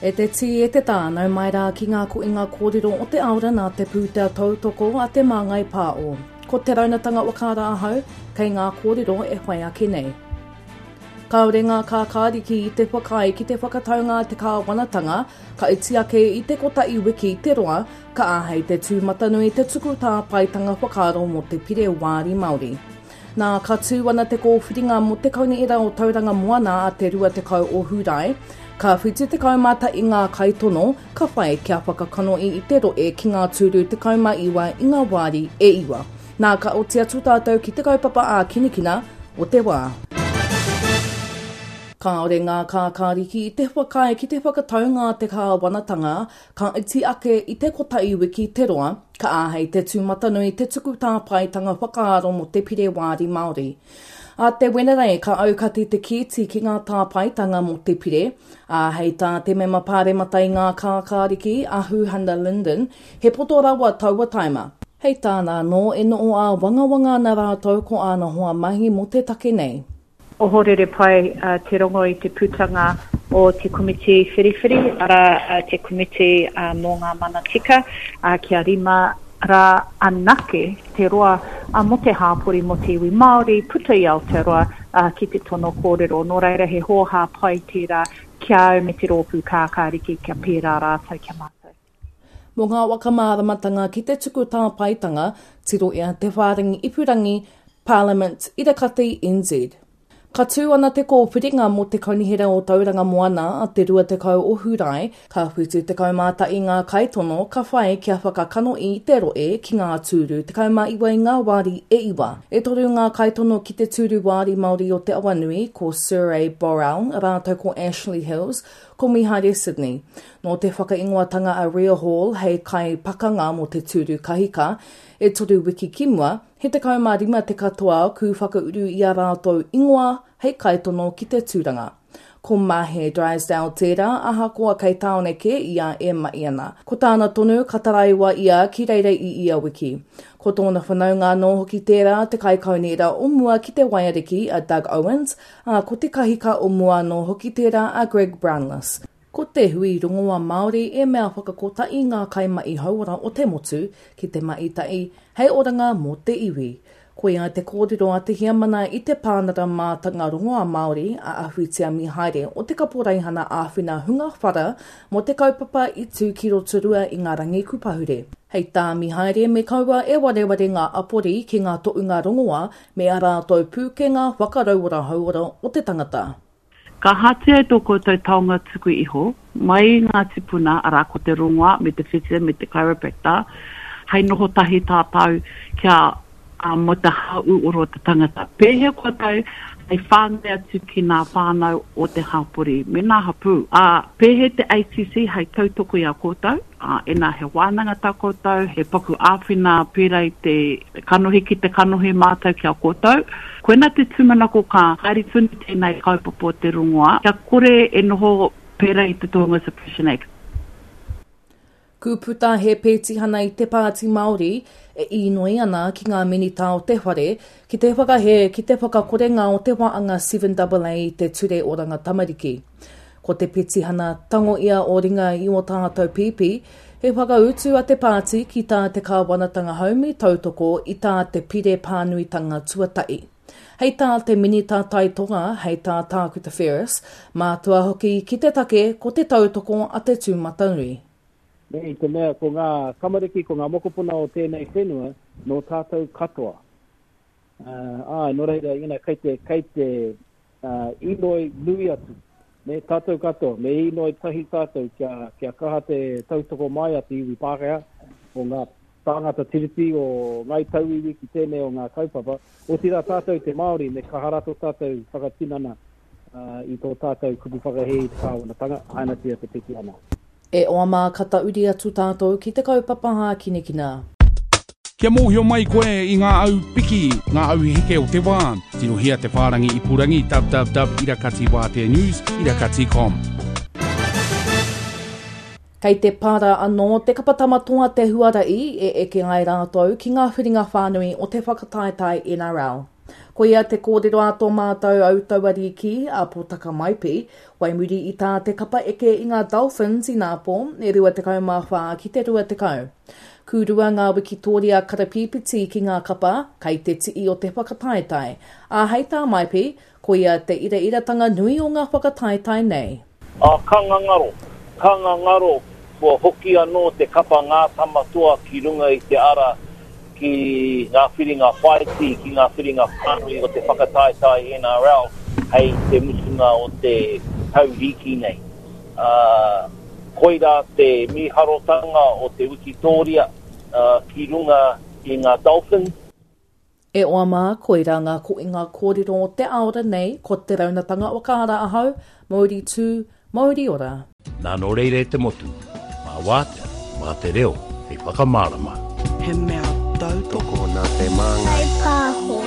E te ti e te tānau mai rā ki ngā kuinga kōrero o te aura nā te pūtea tautoko a te māngai pāo. Ko te raunatanga wakara ahau, kei ngā kōrero e whai ake nei. Kaore ngā kākāriki i te whakai ki te whakataunga te kāwanatanga, ka iti ake i te kotai wiki i te roa, ka āhei te tūmatanui te tuku tāpaitanga whakaro mo te pire wāri Māori. Nā ka tūwana te kōwhiringa mo te kaunga ira o tauranga moana a te rua te kau o Hurai, ka whiti te kaumata i ngā kaitono, ka whai kia whakakano i te roe ki ngā tūru te kauma iwa i ngā wāri e iwa. Nā ka o tia tūtātou ki te kaupapa a kinikina o te wā. Kāore ngā kākāriki i te whakai ki te whakataunga te kāwanatanga, ka iti ake i te kotai wiki te roa, ka āhei te tūmatanui te tuku tāpaitanga whakaaro mo te pire wāri Māori. A te wenerei ka aukati te kiti ki ngā tāpaitanga mo te pire, a hei tā te mema pāremata i ngā kākāriki a Huhanda Linden, he poto rawa taua taima. Hei tāna no e no o a wangawanga na rātou ko āna hoa mahi mo te take nei. O horere pai te rongo i te pūtanga o te komiti whiriwhiri, ara te komiti mō ngā manatika, kia rima rā anake te roa mo te hāpori mo te iwi Māori, puta i Aotearoa ki te tono kōrero. Nō reira he hoha pai tērā kia au me te rōpū kākāriki kia pērā rātou kia mātou. Mō ngā wakamāramatanga ki te tuku tāpaitanga, tiro ia te whārangi ipurangi Parliament Irakati NZ. Ka tū ana te kōwhiringa mo te kaunihera o tauranga moana a te rua te kau o Hurai, ka whitu te kaumata i ngā kaitono, ka whai kia whakakano i te roe ki ngā tūru te kauma iwa i ngā wāri e iwa. E toru ngā kaitono ki te tūru wāri Māori o te awanui, ko Surrey Borrell, rātou ko Ashley Hills, ko Mihaere Sydney. Nō te whakaingoatanga a Ria Hall, hei kai pakanga mo te tūru kahika, e toru wiki kimua, he te kauma rima te katoa ku whakauru i a rātou ingoa hei kaitono ki te tūranga. Ko Mahe Drysdale tērā, aha koa kei taoneke ia e mai ana. Ko tāna tonu kataraiwa ia ki reire i ia wiki. Ko tōna whanaunga nō hoki tērā te kaikaunera o mua ki te waiariki a Doug Owens, ko te kahika o mua nō hoki tērā a Greg Brownless. Ko te hui rongoa Māori e mea whakakotai ngā kaimai hauara o te motu ki te maitai hei oranga mo te iwi. Ko ia te kōrero a te hiamana i te pānara mātanga rongoa Māori a Ahuitia Mihaere o te kaporeihana āwhina hunga whara mo te kaupapa i tū ki roturua i ngā rangi kupahure. Hei tā Mihaere me kaua e wareware ngā apori ki ngā tounga rongoa me a rātou pūkenga whakarauara hauara o te tangata. Ka hatea tō koutou taonga tuku iho, mai ngā tipuna ara ko te rongoa me te whitia me te chiropractor, hei noho tahi tātau kia mo te hau uro te tangata. Pēhea koutou, hei whānei atu ki ngā whānau o te hapori, me ngā hapu. Pēhea te ACC hei tautoko i a koutou, e nā he wānanga tā koutou, he paku āwhina pērei te kanohi ki te kanohi mātou ki a koutou. Koena te tūmanako ka haere tunu tēnei kaupapa te rongoa, kia kore e noho pērei te Tohunga Suppression Act. Kuputa he pētihana i te Pāti Māori e inoi ana ki ngā minita o te whare, ki te whakahe ki te whakakorenga o te waanga 7AA i te ture oranga tamariki. Ko te pētihana tango ia o ringa i o tātou pipi, he whakautu a te pāti ki tā te kāwanatanga haumi tautoko i tā te pire pānuitanga tuatai. Hei tā te minita taitonga, hei tā tākuta Ferris, mātua hoki ki te take ko te tautoko a te tūmatanui. Nei, te mea, ko ngā kamariki, ko ngā mokopuna o tēnei whenua, no tātou katoa. No reira, kei te inoi nui atu, me tātou katoa, me inoi tahi tātou kia kaha te tautoko mai atu iwi Pākehā, o ngā tāngata tiriti o ngai tauiwi ki tēnei o ngā kaupapa, o tira tātou te Māori, me kaharato tātou whakatinana i tō tātou kupu whakahei te kāwanatanga, aina tia te piki ana. E oa mā kata uri atu tātou ki te kaupapa hā kinikina. Kia mōhio mai koe i ngā au piki, ngā au heke o te wā. Tino hea te whārangi i purangi www.irakatiwātenews, irakati.com. Kei te para anō te kapatamatoa te huarai e eke ai rātou ki ngā whiringa whānui o te whakataetai NRL. Ko ia te kōrero a tō mātou au tauariki a Pōtaka Maipi, waimuri i tā te kapa eke i ngā dolphins i Nāpō, e rua te kau mawha ki te rua te kau. Kūrua ngā wikitoria karapipiti ki ngā kapa, kai te tii o te whakataetai. A hei tā Maipi, ko ia te ira-iratanga nui o ngā whakataetai nei. Ka ngangaro, kua hoki anō te kapa ngā tamatua ki runga i te ara, ki ngā whiringa whaiti, ki ngā whiringa whanui o te whakataetai NRL, hei te musunga o te tauriki nei. Koira te miharotanga o te wikitoria ki runga i ngā dolphins. E oa mā koira ngā koinga kōrero o te aora nei, ko te raunatanga o kāra ahau, Māori tū, Māori ora. Nā no reire te motu, mā wātea, mā te reo, hei whakamārama. He mea tau toko nā te māngai. Hei pāho.